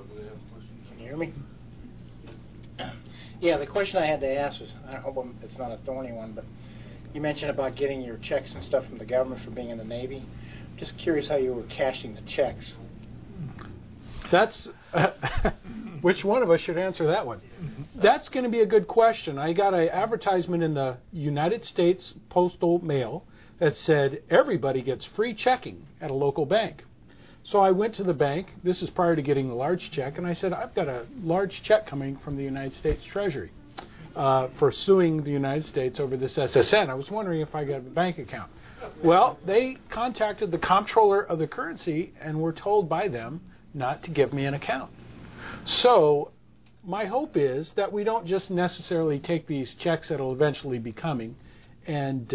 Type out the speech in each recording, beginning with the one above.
Can you hear me? Yeah, the question I had to ask was, I hope it's not a thorny one, but you mentioned about getting your checks and stuff from the government for being in the Navy. Just curious how you were cashing the checks. That's which one of us should answer that one? That's going to be a good question. I got an advertisement in the United States Postal Mail that said everybody gets free checking at a local bank. So I went to the bank. This is prior to getting the large check, and I said, I've got a large check coming from the United States Treasury for suing the United States over this SSN. I was wondering if I got a bank account. Well, they contacted the comptroller of the currency and were told by them not to give me an account. So my hope is that we don't just necessarily take these checks that will eventually be coming and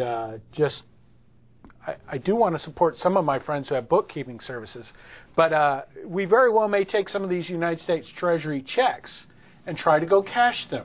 I do want to support some of my friends who have bookkeeping services, but we very well may take some of these United States Treasury checks and try to go cash them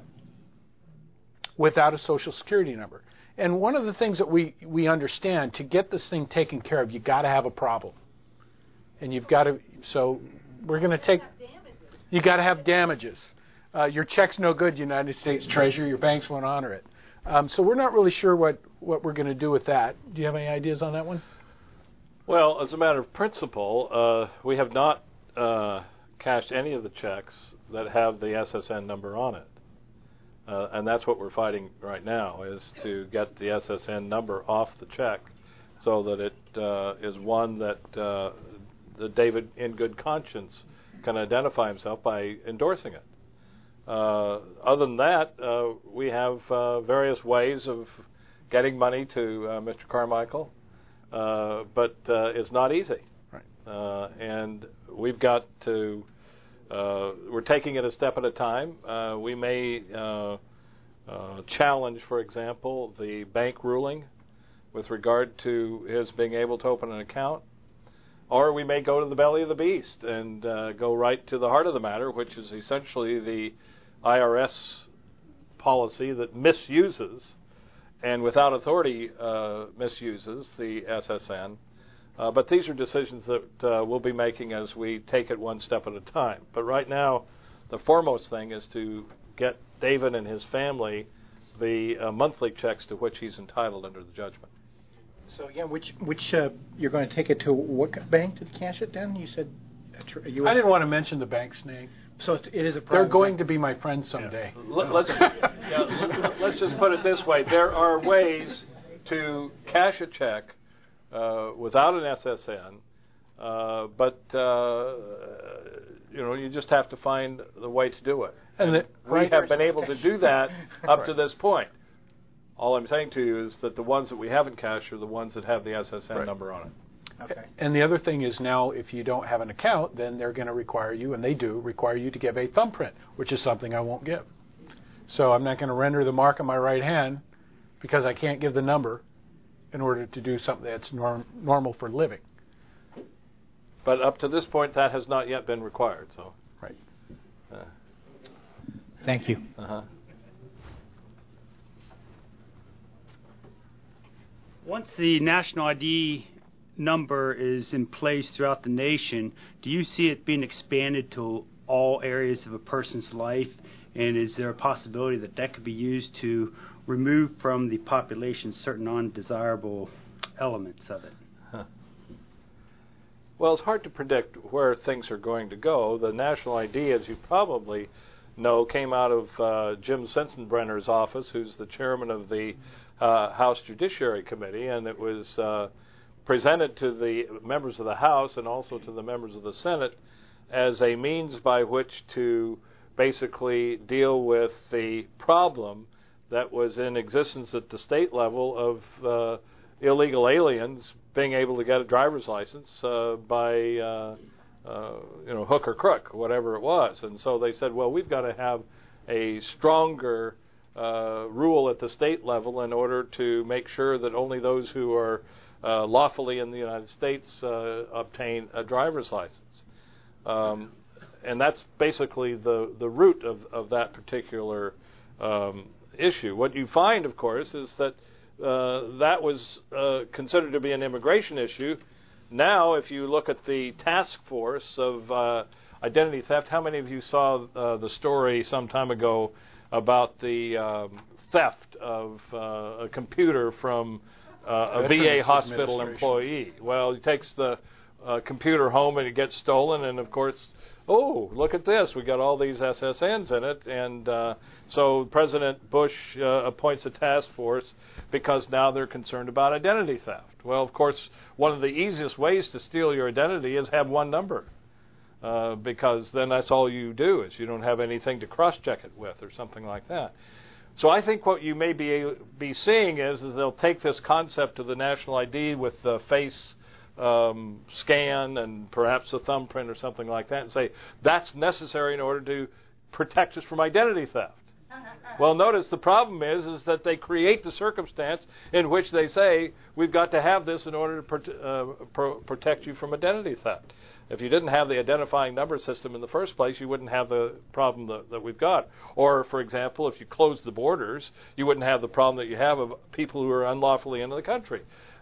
without a Social Security number. And one of the things that we understand, to get this thing taken care of, you got to have a problem. And you've got to, so we're going to take, you got to have damages. Your check's no good, United States Treasury, your banks won't honor it. So we're not really sure what we're going to do with that. Do you have any ideas on that one? Well, as a matter of principle, we have not cashed any of the checks that have the SSN number on it. And that's what we're fighting right now, is to get the SSN number off the check so that it is one that David, in good conscience, can identify himself by endorsing it. Other than that, we have various ways of getting money to Mr. Carmichael, but it's not easy. Right. And we've got to, we're taking it a step at a time. We may challenge, for example, the bank ruling with regard to his being able to open an account. Or we may go to the belly of the beast and go right to the heart of the matter, which is essentially the IRS policy that misuses and without authority misuses the SSN. But these are decisions that we'll be making as we take it one step at a time. But right now, the foremost thing is to get David and his family the monthly checks to which he's entitled under the judgment. So again, which you're going to take it to what bank to cash it then? You said I didn't want to mention the bank's name. So it is a private They're going bank. to be my friends someday. Yeah. Let's just put it this way. There are ways to cash a check without an SSN, but you just have to find the way to do it. And we have been able to do that up to this point. All I'm saying to you is that the ones that we haven't cashed are the ones that have the SSN number on it. Okay. And the other thing is now, if you don't have an account, then they're going to require you, and they do require you to give a thumbprint, which is something I won't give. So I'm not going to render the mark on my right hand because I can't give the number in order to do something that's normal for living. But up to this point, that has not yet been required. So. Right. Thank you. Uh-huh. Once the national ID number is in place throughout the nation, do you see it being expanded to all areas of a person's life? And is there a possibility that that could be used to remove from the population certain undesirable elements of it? Well, it's hard to predict where things are going to go. The national ID, as you probably know, came out of Jim Sensenbrenner's office, who's the chairman of the House Judiciary Committee, and it was presented to the members of the House and also to the members of the Senate as a means by which to basically deal with the problem that was in existence at the state level of illegal aliens being able to get a driver's license by hook or crook, whatever it was. And so they said, well, we've got to have a stronger rule at the state level in order to make sure that only those who are lawfully in the United States obtain a driver's license. And that's basically the root of that particular issue. What you find, of course, is that that was considered to be an immigration issue. Now, if you look at the task force of identity theft. How many of you saw the story some time ago about the theft of a computer from a VA hospital employee? Well, he takes the computer home and it gets stolen, and of course, oh, look at this, we got all these SSNs in it, and so President Bush appoints a task force because now they're concerned about identity theft. Well, of course, one of the easiest ways to steal your identity is have one number, because then that's all you do, is you don't have anything to cross-check it with or something like that. So I think what you may be seeing is they'll take this concept of the national ID with the face scan and perhaps a thumbprint or something like that and say that's necessary in order to protect us from identity theft. Well, notice the problem is that they create the circumstance in which they say we've got to have this in order to protect you from identity theft. If you didn't have the identifying number system in the first place, you wouldn't have the problem that we've got. Or, for example, if you closed the borders, you wouldn't have the problem that you have of people who are unlawfully into the country.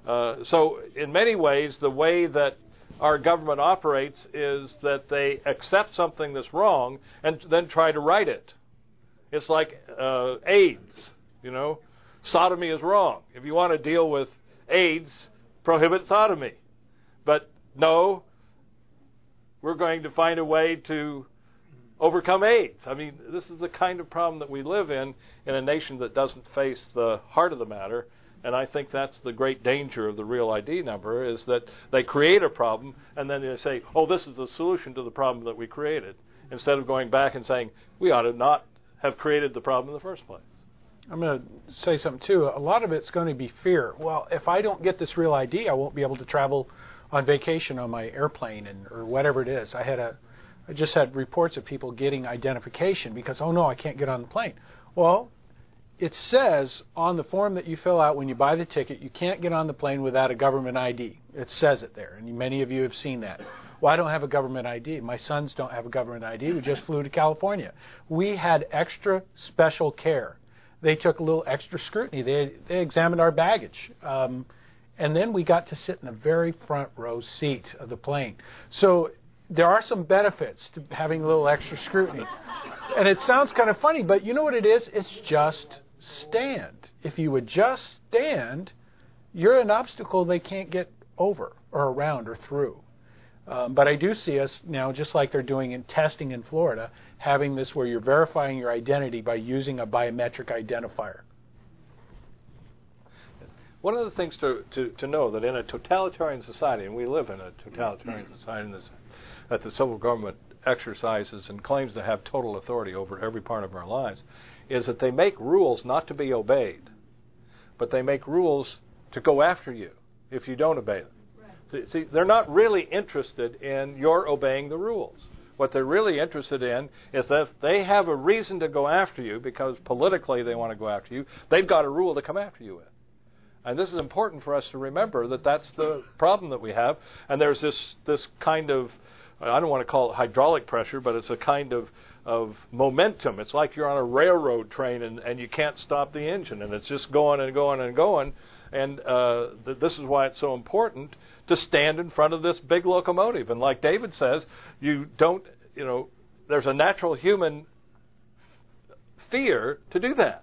So in many ways, the way that our government operates is that they accept something that's wrong and then try to right it. It's like AIDS, Sodomy is wrong. If you want to deal with AIDS, prohibit sodomy. But no, we're going to find a way to overcome AIDS. I mean, this is the kind of problem that we live in a nation that doesn't face the heart of the matter. And I think that's the great danger of the real ID number, is that they create a problem and then they say, oh, this is the solution to the problem that we created, instead of going back and saying, we ought to not have created the problem in the first place. I'm going to say something, too. A lot of it's going to be fear. Well, if I don't get this real ID, I won't be able to travel on vacation on my airplane or whatever it is. I just had reports of people getting identification because, oh, no, I can't get on the plane. Well, it says on the form that you fill out when you buy the ticket, you can't get on the plane without a government ID. It says it there, and many of you have seen that. Well, I don't have a government ID. My sons don't have a government ID. We just flew to California. We had extra special care. They took a little extra scrutiny. They examined our baggage. And then we got to sit in the very front row seat of the plane. So there are some benefits to having a little extra scrutiny. And it sounds kind of funny, but you know what it is? It's just stand. If you would just stand, you're an obstacle they can't get over or around or through. But I do see us now, just like they're doing in testing in Florida, having this where you're verifying your identity by using a biometric identifier. One of the things to know that in a totalitarian society, and we live in a totalitarian society that the civil government exercises and claims to have total authority over every part of our lives, is that they make rules not to be obeyed, but they make rules to go after you if you don't obey them. Right. See, they're not really interested in your obeying the rules. What they're really interested in is that if they have a reason to go after you because politically they want to go after you, they've got a rule to come after you with. And this is important for us to remember, that that's the problem that we have. And there's this kind of, I don't want to call it hydraulic pressure, but it's a kind of momentum. It's like you're on a railroad train and you can't stop the engine, and it's just going and going and going. And this is why it's so important to stand in front of this big locomotive. And like David says, there's a natural human fear to do that.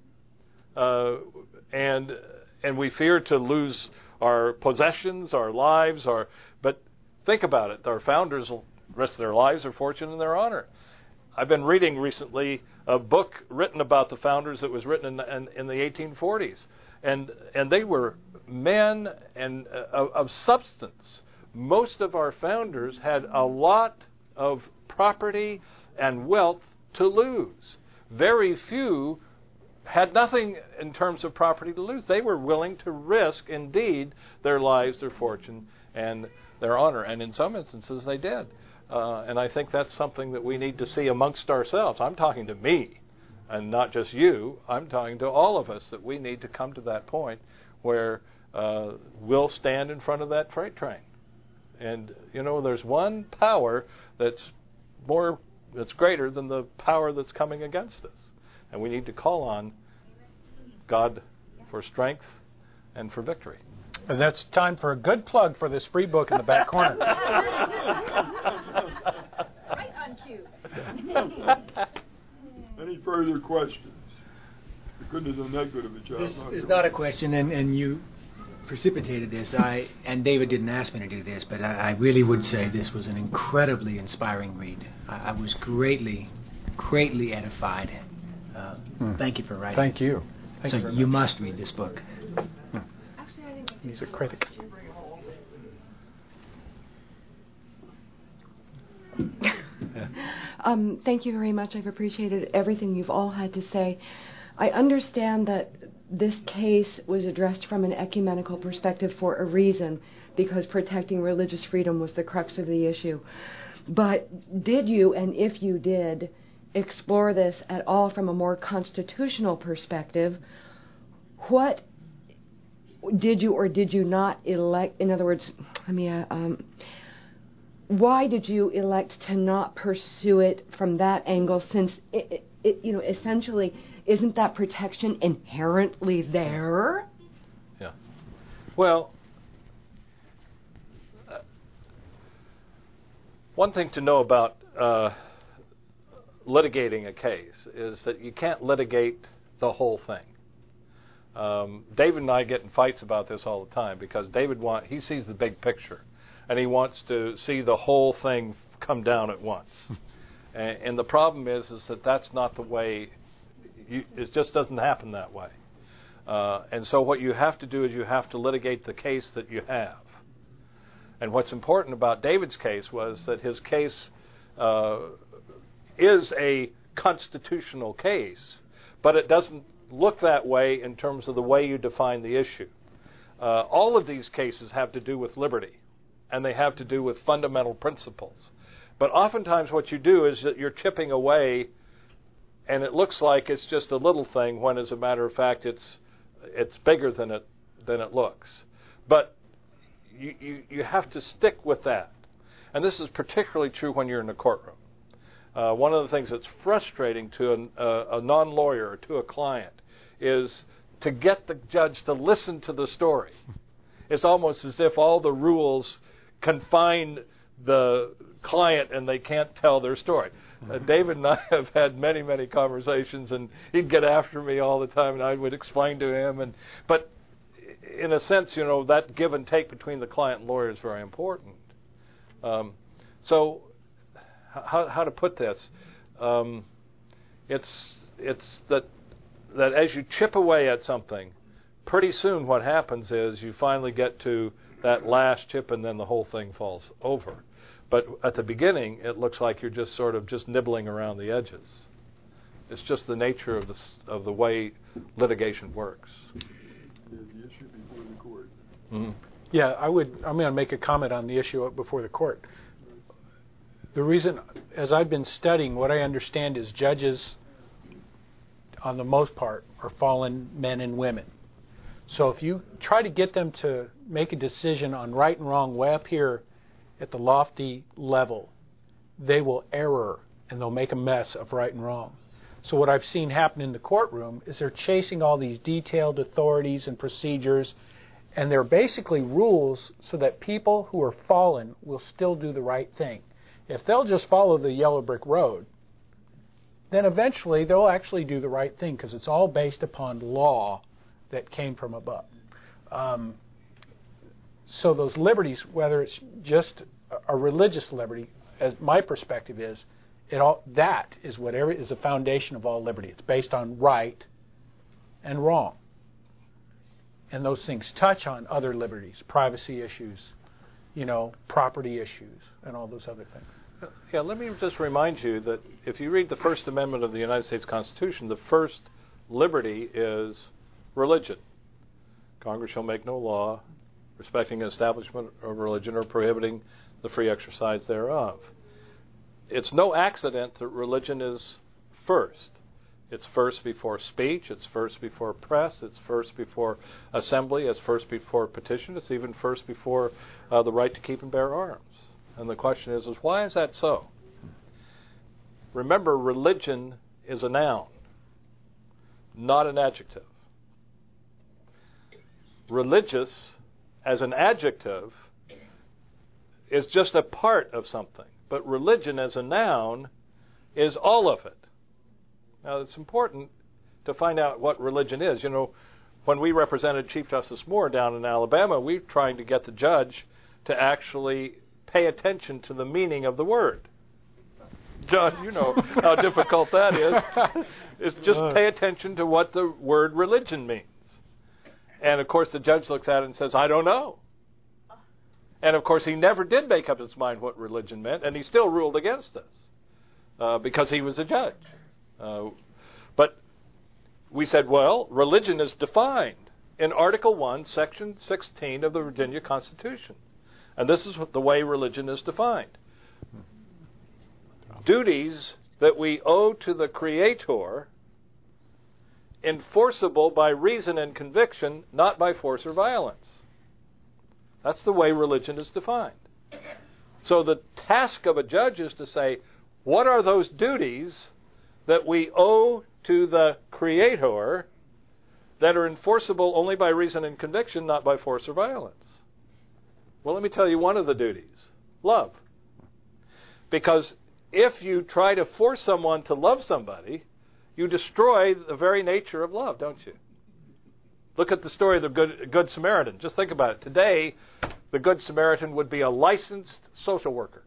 And we fear to lose our possessions, our lives, but think about it. Our founders will risk their lives, their fortune, and their honor. I've been reading recently a book written about the founders that was written in the 1840s. And they were men and of substance. Most of our founders had a lot of property and wealth to lose. Very few had nothing in terms of property to lose. They were willing to risk, indeed, their lives, their fortune, and their honor. And in some instances, they did. And I think that's something that we need to see amongst ourselves. I'm talking to me, and not just you. I'm talking to all of us, that we need to come to that point where we'll stand in front of that freight train. And, there's one power that's greater than the power that's coming against us. And we need to call on God for strength and for victory. And that's time for a good plug for this free book in the back corner. Any further questions? You couldn't have done that good of a job. This is not a question, and you precipitated this. And David didn't ask me to do this, but I really would say this was an incredibly inspiring read. I was greatly edified. Thank you for writing. Thank you. Thank so you very you much. must read this book. Actually, I think He's a critic. Thank you very much. I've appreciated everything you've all had to say. I understand that this case was addressed from an ecumenical perspective for a reason, because protecting religious freedom was the crux of the issue. But did you, and if you did, explore this at all from a more constitutional perspective? What did you or did you not elect? In other words, why did you elect to not pursue it from that angle? Since it essentially, isn't that protection inherently there? Yeah. Well, one thing to know about litigating a case is that you can't litigate the whole thing. David and I get in fights about this all the time because he sees the big picture, and he wants to see the whole thing come down at once. And the problem is that that's not the way. It just doesn't happen that way. And so what you have to do is you have to litigate the case that you have. And what's important about David's case was that his case is a constitutional case, but it doesn't look that way in terms of the way you define the issue. All of these cases have to do with liberty, and they have to do with fundamental principles. But oftentimes what you do is that you're chipping away, and it looks like it's just a little thing when, as a matter of fact, it's bigger than it looks. But you have to stick with that. And this is particularly true when you're in a courtroom. One of the things that's frustrating to a non-lawyer or to a client is to get the judge to listen to the story. It's almost as if all the rules confine the client and they can't tell their story. David and I have had many, many conversations, and he'd get after me all the time, and I would explain to him. But in a sense, that give and take between the client and lawyer is very important. So how to put this? It's that as you chip away at something, pretty soon what happens is you finally get to that last chip, and then the whole thing falls over. But at the beginning, it looks like you're just sort of just nibbling around the edges. It's just the nature of the way litigation works. The issue before the court. Mm-hmm. Yeah, I'm going to make a comment on the issue before the court. The reason, as I've been studying, what I understand is judges, on the most part, are fallen men and women. So if you try to get them to make a decision on right and wrong way up here at the lofty level, they will error and they'll make a mess of right and wrong. So what I've seen happen in the courtroom is they're chasing all these detailed authorities and procedures, and they're basically rules so that people who are fallen will still do the right thing. If they'll just follow the yellow brick road, then eventually they'll actually do the right thing, because it's all based upon law that came from above. So those liberties, whether it's just a religious liberty, as my perspective is, that is whatever is the foundation of all liberty. It's based on right and wrong. And those things touch on other liberties, privacy issues, property issues, and all those other things. Yeah, let me just remind you that if you read the First Amendment of the United States Constitution, the first liberty is religion. Congress shall make no law respecting an establishment of religion or prohibiting the free exercise thereof. It's no accident that religion is first. It's first before speech, it's first before press, it's first before assembly, it's first before petition, it's even first before the right to keep and bear arms. And the question is why is that so? Remember, religion is a noun, not an adjective. Religious, as an adjective, is just a part of something. But religion as a noun is all of it. Now, it's important to find out what religion is. You know, when we represented Chief Justice Moore down in Alabama, we were trying to get the judge to actually pay attention to the meaning of the word. John, you know how difficult that is. It's just pay attention to what the word religion means. And, of course, the judge looks at it and says, I don't know. And, of course, he never did make up his mind what religion meant, and he still ruled against us because he was a judge. But we said, well, religion is defined in Article 1, Section 16 of the Virginia Constitution. And this is the way religion is defined. Duties that we owe to the Creator, enforceable by reason and conviction, not by force or violence. That's the way religion is defined. So the task of a judge is to say, what are those duties that we owe to the Creator that are enforceable only by reason and conviction, not by force or violence? Well, let me tell you one of the duties. Love. Because if you try to force someone to love somebody, you destroy the very nature of love, don't you? Look at the story of the Good Samaritan. Just think about it. Today, the Good Samaritan would be a licensed social worker.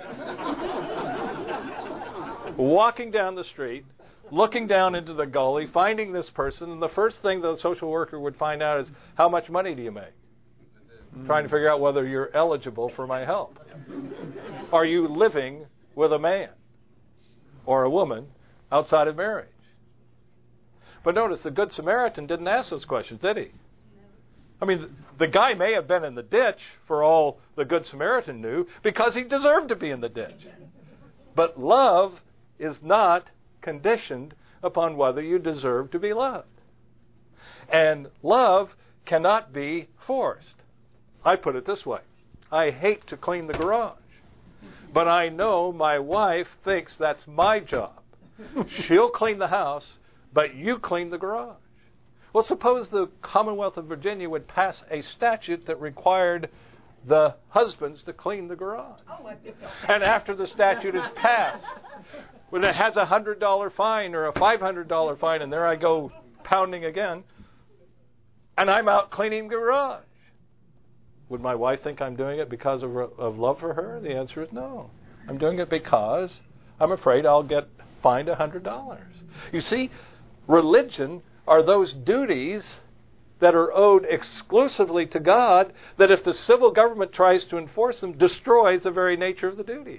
Walking down the street, looking down into the gully, finding this person, and the first thing the social worker would find out is, how much money do you make? Trying to figure out whether you're eligible for my help. Are you living with a man or a woman outside of marriage? But notice, the Good Samaritan didn't ask those questions, did he? I mean, the guy may have been in the ditch, for all the Good Samaritan knew, because he deserved to be in the ditch. But love is not conditioned upon whether you deserve to be loved. And love cannot be forced. I put it this way. I hate to clean the garage, but I know my wife thinks that's my job. She'll clean the house, but you clean the garage. Well, suppose the Commonwealth of Virginia would pass a statute that required the husbands to clean the garage. And after the statute is passed, when it has a $100 fine or a $500 fine, and there I go pounding again, and I'm out cleaning the garage, would my wife think I'm doing it because of love for her? The answer is no. I'm doing it because I'm afraid I'll get fined $100. You see, religion are those duties that are owed exclusively to God, that if the civil government tries to enforce them, destroys the very nature of the duty.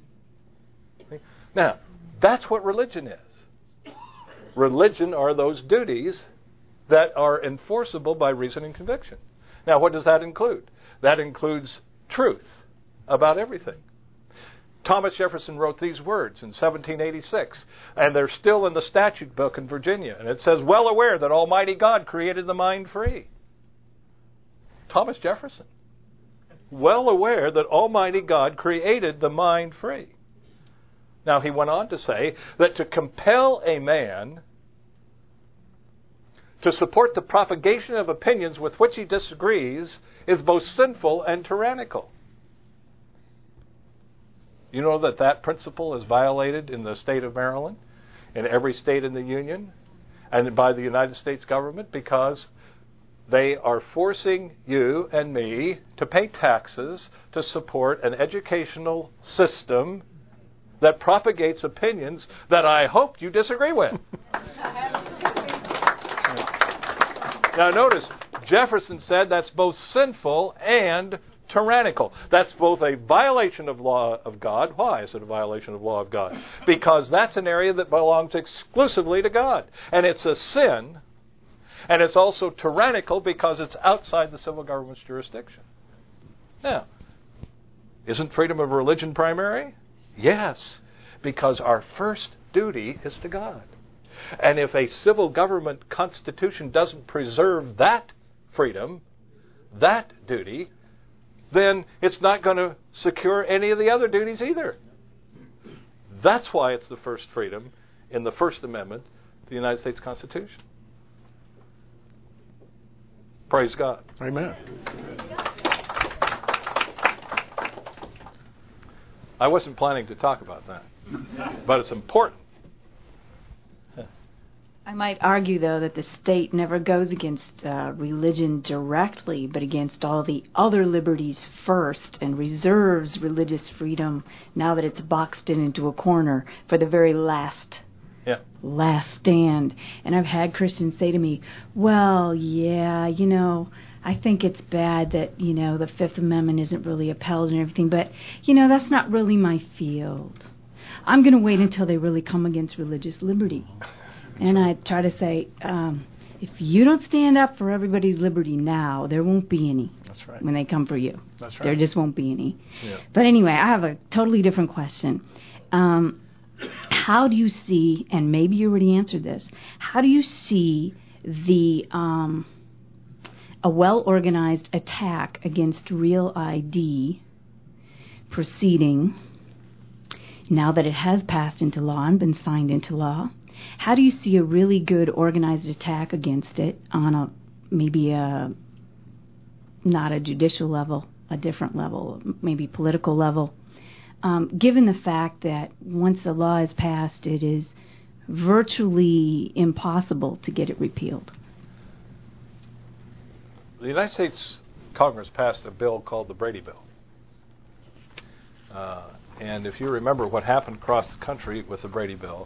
Now, that's what religion is. Religion are those duties that are enforceable by reason and conviction. Now, what does that include? That includes truth about everything. Thomas Jefferson wrote these words in 1786, and they're still in the statute book in Virginia, and it says, well aware that Almighty God created the mind free. Thomas Jefferson. Well aware that Almighty God created the mind free. Now, he went on to say that to compel a man to support the propagation of opinions with which he disagrees is both sinful and tyrannical. You know that principle is violated in the state of Maryland, in every state in the Union, and by the United States government, because they are forcing you and me to pay taxes to support an educational system that propagates opinions that I hope you disagree with. Now notice, Jefferson said that's both sinful and tyrannical. That's both a violation of law of God. Why is it a violation of law of God? Because that's an area that belongs exclusively to God. And it's a sin. And it's also tyrannical because it's outside the civil government's jurisdiction. Now, isn't freedom of religion primary? Yes, because our first duty is to God. And if a civil government constitution doesn't preserve that freedom, that duty, then it's not going to secure any of the other duties either. That's why it's the first freedom in the First Amendment to the United States Constitution. Praise God. Amen. I wasn't planning to talk about that, but it's important. I might argue, though, that the state never goes against religion directly, but against all the other liberties first, and reserves religious freedom now that it's boxed into a corner for the very last stand. And I've had Christians say to me, well, yeah, I think it's bad that, the Fifth Amendment isn't really upheld and everything, but, that's not really my field. I'm going to wait until they really come against religious liberty. And I try to say, if you don't stand up for everybody's liberty now, there won't be any. That's right. When they come for you. That's right. There just won't be any. Yeah. But anyway, I have a totally different question. How do you see, and maybe you already answered this, how do you see a well-organized attack against Real ID proceeding now that it has passed into law and been signed into law? How do you see a really good organized attack against it on not a judicial level, a different level, maybe political level, given the fact that once a law is passed, it is virtually impossible to get it repealed? The United States Congress passed a bill called the Brady Bill. And if you remember what happened across the country with the Brady Bill,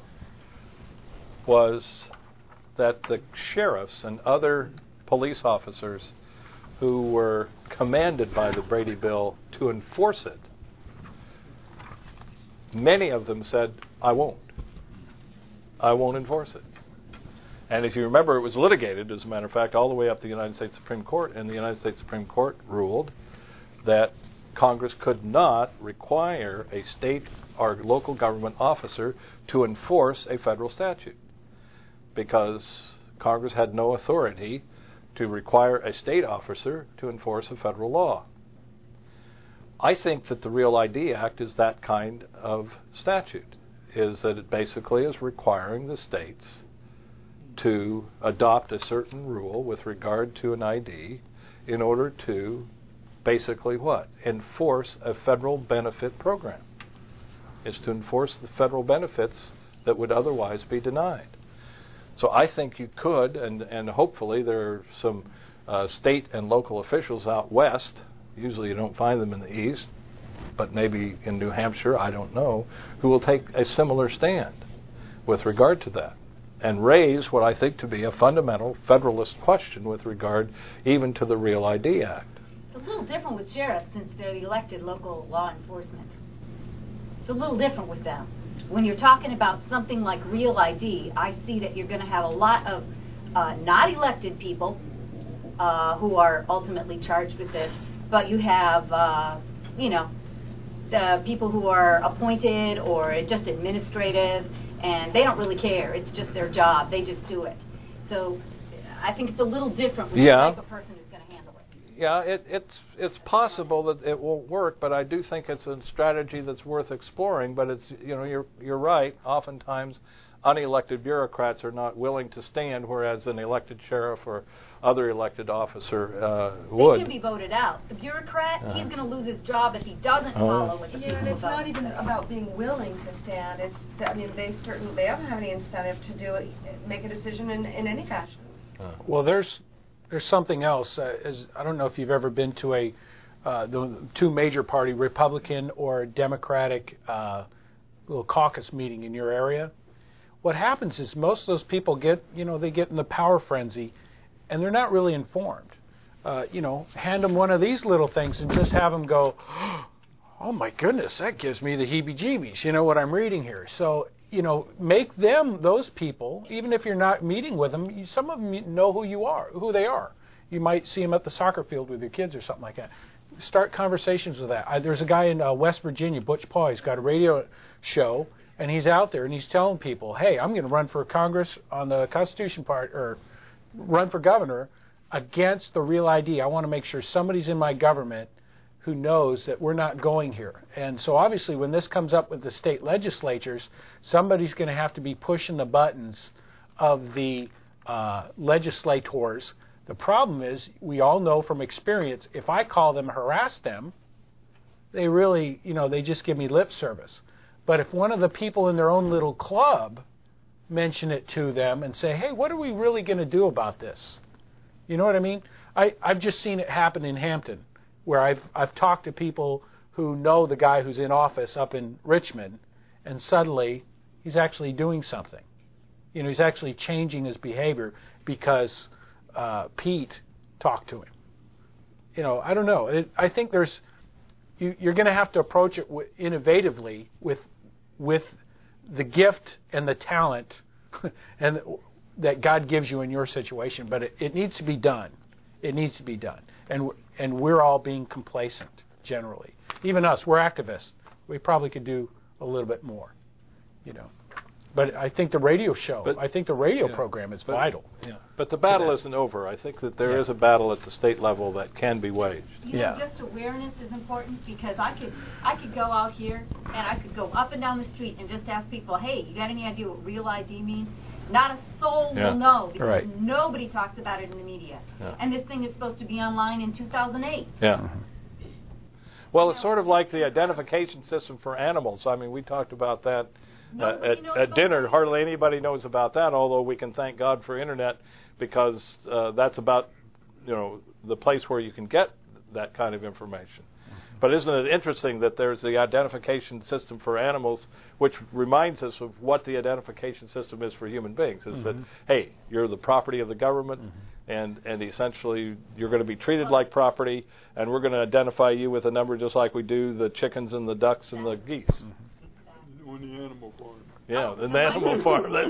was that the sheriffs and other police officers who were commanded by the Brady Bill to enforce it, many of them said, I won't enforce it. And if you remember, it was litigated, as a matter of fact, all the way up to the United States Supreme Court, and the United States Supreme Court ruled that Congress could not require a state or local government officer to enforce a federal statute, because Congress had no authority to require a state officer to enforce a federal law. I think that the Real ID Act is that kind of statute, is that it basically is requiring the states to adopt a certain rule with regard to an ID in order to basically what? Enforce a federal benefit program. It's to enforce the federal benefits that would otherwise be denied. So I think you could, and hopefully there are some state and local officials out west, usually you don't find them in the east, but maybe in New Hampshire, I don't know, who will take a similar stand with regard to that and raise what I think to be a fundamental Federalist question with regard even to the Real ID Act. It's a little different with sheriffs since they're the elected local law enforcement. It's a little different with them. When you're talking about something like Real ID, I see that you're going to have a lot of not elected people who are ultimately charged with this, but you have, the people who are appointed or just administrative, and they don't really care. It's just their job. They just do it. So I think it's a little different with the type of person who's going to handle it. Yeah, it's possible that it won't work, but I do think it's a strategy that's worth exploring. But it's you're right. Oftentimes, unelected bureaucrats are not willing to stand, whereas an elected sheriff or other elected officer would. They can be voted out. The bureaucrat, he's going to lose his job if he doesn't follow what the people and it's vote. not even about being willing to stand. It's they don't have any incentive to do it, make a decision in any fashion. Well, there's something else. I don't know if you've ever been to the two major party, Republican or Democratic, little caucus meeting in your area. What happens is most of those people get in the power frenzy, and they're not really informed. Hand them one of these little things and just have them go, oh my goodness, that gives me the heebie-jeebies. You know what I'm reading here. So, make them, those people, even if you're not meeting with them, some of them know who they are. You might see them at the soccer field with your kids or something like that. Start conversations with that. There's a guy in West Virginia, Butch Paul. He's got a radio show, and he's out there and he's telling people, hey, I'm going to run for Congress on the Constitution part, or run for governor against the Real ID. I want to make sure somebody's in my government who knows that we're not going here. And so obviously when this comes up with the state legislatures, somebody's going to have to be pushing the buttons of the legislators. The problem is, we all know from experience, if I call them, harass them, they really, they just give me lip service. But if one of the people in their own little club mention it to them and say, hey, what are we really going to do about this? You know what I mean? I've just seen it happen in Hampton, where I've talked to people who know the guy who's in office up in Richmond, and suddenly he's actually doing something. He's actually changing his behavior because Pete talked to him. I don't know. I think you're going to have to approach it innovatively with the gift and the talent and that God gives you in your situation. But it needs to be done. It needs to be done. And we're all being complacent generally. Even us, we're activists. We probably could do a little bit more. But I think the radio program is vital. Yeah. But the battle isn't over. I think that there is a battle at the state level that can be waged. Just awareness is important, because I could go out here and I could go up and down the street and just ask people, hey, you got any idea what real ID means? Not a soul will know, because nobody talks about it in the media. Yeah. And this thing is supposed to be online in 2008. Yeah. Well, it's sort of like the identification system for animals. I mean, we talked about that at dinner. Hardly anybody knows about that, although we can thank God for Internet, because that's about the place where you can get that kind of information. But isn't it interesting that there's the identification system for animals, which reminds us of what the identification system is for human beings, is that, hey, you're the property of the government, and essentially you're going to be treated like property, and we're going to identify you with a number just like we do the chickens and the ducks and the geese. On the animal farm. Yeah, the animal farm. Well,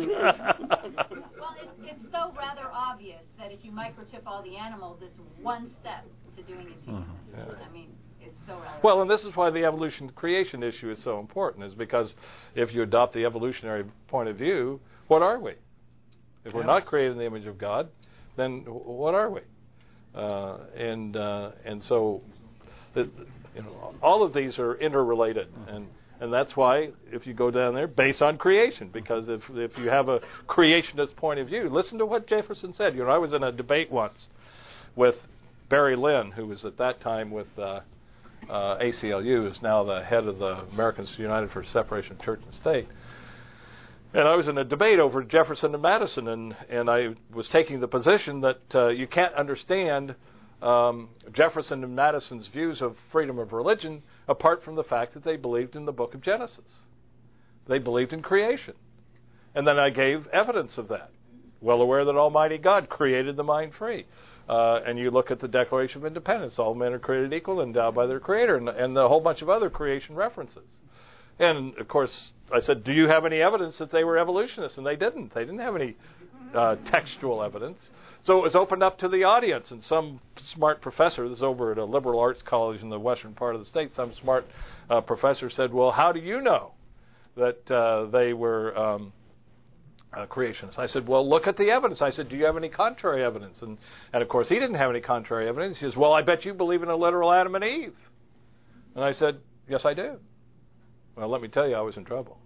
it's so rather obvious that if you microchip all the animals, it's one step to doing it to you. I mean, it's so rather well, and this is why the evolution creation issue is so important, is because if you adopt the evolutionary point of view, what are we? If we're not created in the image of God, then what are we? And so, all of these are interrelated, and that's why if you go down there, based on creation, because if you have a creationist point of view, listen to what Jefferson said. I was in a debate once with Barry Lynn, who was at that time with ACLU, is now the head of the Americans United for Separation of Church and State. And I was in a debate over Jefferson and Madison, and I was taking the position that you can't understand Jefferson and Madison's views of freedom of religion apart from the fact that they believed in the book of Genesis. They believed in creation. And then I gave evidence of that, well aware that Almighty God created the mind free. And you look at the Declaration of Independence, all men are created equal, endowed by their Creator, and a whole bunch of other creation references. And, of course, I said, do you have any evidence that they were evolutionists? And they didn't. They didn't have any textual evidence. So it was opened up to the audience, and some smart professor, this is over at a liberal arts college in the western part of the state, some smart professor said, well, how do you know that they were creationists? I said, well, look at the evidence. I said, do you have any contrary evidence? And of course, he didn't have any contrary evidence. He says, well, I bet you believe in a literal Adam and Eve. And I said, yes, I do. Well, let me tell you, I was in trouble.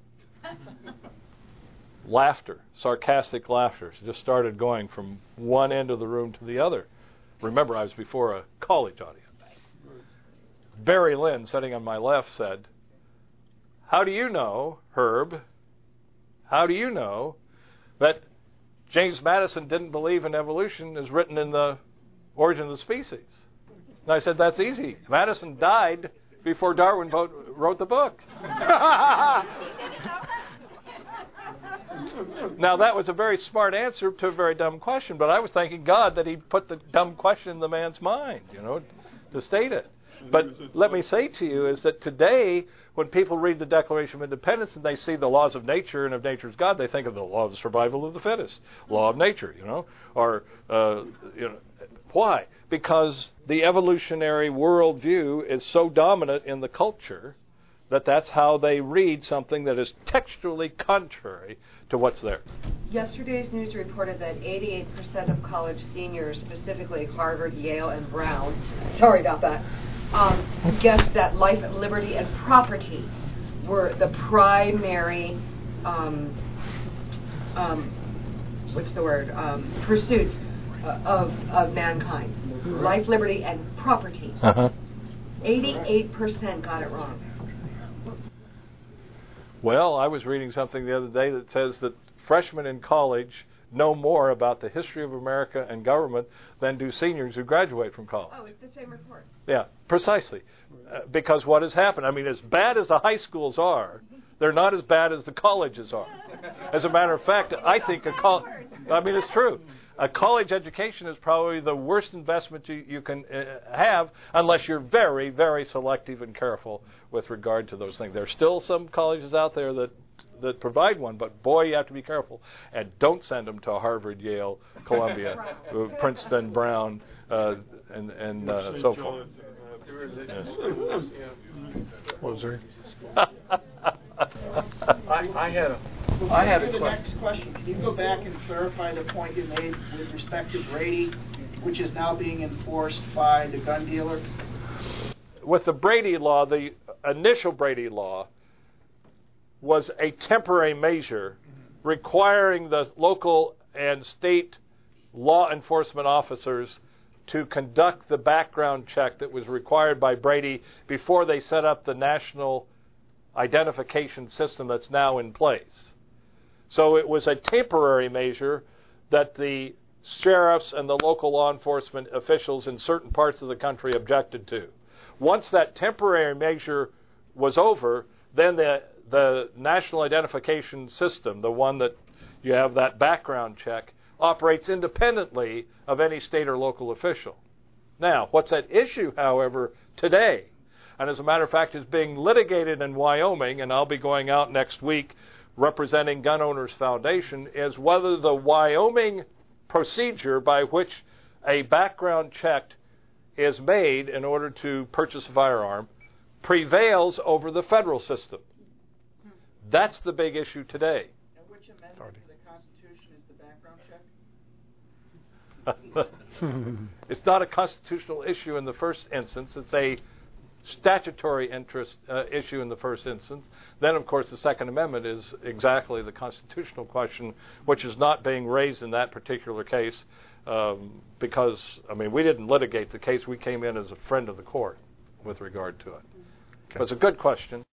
Laughter, sarcastic laughter, just started going from one end of the room to the other. Remember, I was before a college audience. Barry Lynn, sitting on my left, said, how do you know, Herb, how do you know that James Madison didn't believe in evolution as written in the Origin of the Species? And I said, that's easy. Madison died before Darwin wrote the book. Now, that was a very smart answer to a very dumb question, but I was thanking God that he put the dumb question in the man's mind, to state it. But let me say to you is that today, when people read the Declaration of Independence and they see the laws of nature and of nature's God, they think of the law of survival of the fittest, law of nature, or, why? Because the evolutionary worldview is so dominant in the culture that that's how they read something that is textually contrary to what's there. Yesterday's news reported that 88% of college seniors, specifically Harvard, Yale, and Brown, sorry about that, guessed that life, liberty, and property were the primary, pursuits of mankind. Life, liberty, and property. 88% got it wrong. Well, I was reading something the other day that says that freshmen in college know more about the history of America and government than do seniors who graduate from college. Oh, it's the same report. Yeah, precisely. Because what has happened, I mean, as bad as the high schools are, they're not as bad as the colleges are. As a matter of fact, I think it's true. A college education is probably the worst investment you can have unless you're very, very selective and careful with regard to those things. There are still some colleges out there that provide one, but boy, you have to be careful. And don't send them to Harvard, Yale, Columbia, Princeton, Brown, and so forth. What was there? I had a the next question. Can you go back and clarify the point you made with respect to Brady, which is now being enforced by the gun dealer? With the Brady law, the initial Brady law was a temporary measure requiring the local and state law enforcement officers to conduct the background check that was required by Brady before they set up the national identification system that's now in place. So it was a temporary measure that the sheriffs and the local law enforcement officials in certain parts of the country objected to. Once that temporary measure was over, then the national identification system, the one that you have that background check, operates independently of any state or local official. Now, what's at issue, however, today, and as a matter of fact is being litigated in Wyoming, and I'll be going out next week representing Gun Owners Foundation, is whether the Wyoming procedure by which a background check is made in order to purchase a firearm prevails over the federal system. That's the big issue today. And which amendment to the Constitution is the background check? It's not a constitutional issue in the first instance. It's a statutory issue in the first instance. Then, of course, the Second Amendment is exactly the constitutional question, which is not being raised in that particular case because, we didn't litigate the case. We came in as a friend of the court with regard to it. Okay. But it's a good question.